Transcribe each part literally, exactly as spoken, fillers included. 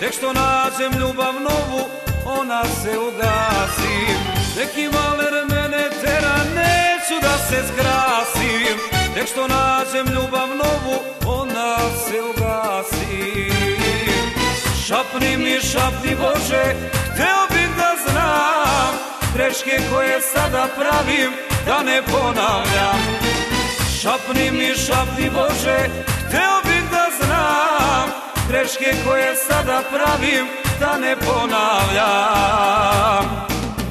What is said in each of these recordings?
tek što nađem ljubav novu, ona se ugasi. Neki maler mene tera, neću da se skrasim, tek što nađem ljubav novu, ona se ugasi. Šapni mi, šapni Bože, hteo bih da znam greške koje sada pravim, da ne ponavljam. Šapni mi, šapni Bože, hteo bih da znam greške koje sada pravim, da ne ponavljam.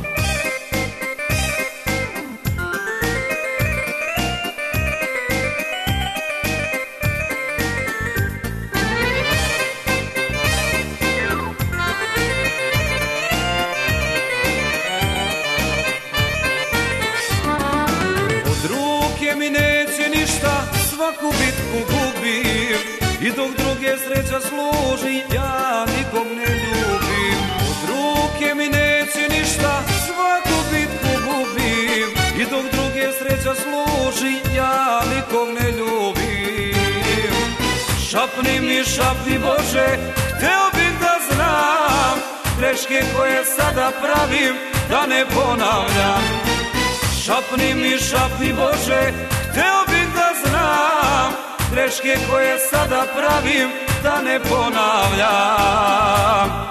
Mi neće ništa, svaku bitku gubim, i dok druge sreća služi, ja nikog ne ljubim. Od ruke mi neće ništa, svaku bitku gubim, i dok druge sreća služi, ja nikog ne ljubim. Šapni mi, šapni Bože, hteo bih da znam greške koje sada pravim, da ne ponavljam. Šapni mi, šapni Bože, hteo bih da znam greške koje sada pravim, da ne ponavljam.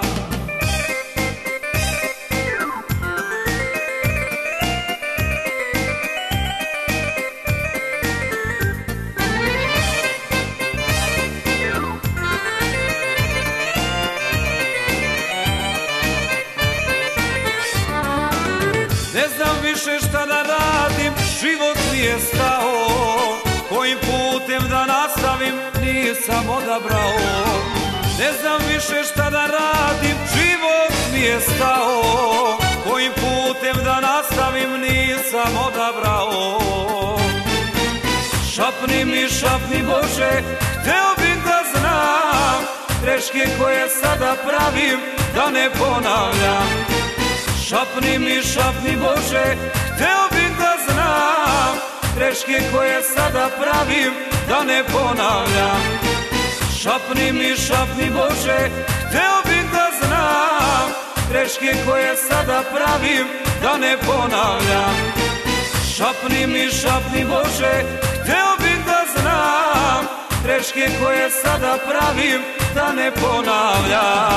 Ne znam više šta da radim, život mi je stao, kojim putem da nastavim, nisam odabrao. Ne znam više šta da radim, život mi je stao, kojim putem da nastavim, nisam odabrao. Šapni mi, šapni Bože, hteo bih da znam greške koje sada pravim, da ne ponavljam. Šapni mi, šapni Bože, hteo bih da znam greške koje sada pravim, da ne ponavljam. Šapni mi, šapni Bože, hteo bih da znam greške koje sada pravim, da ne ponavljam. Šapni mi, šapni Bože, hteo bih da znam greške koje sada pravim, da ne ponavljam.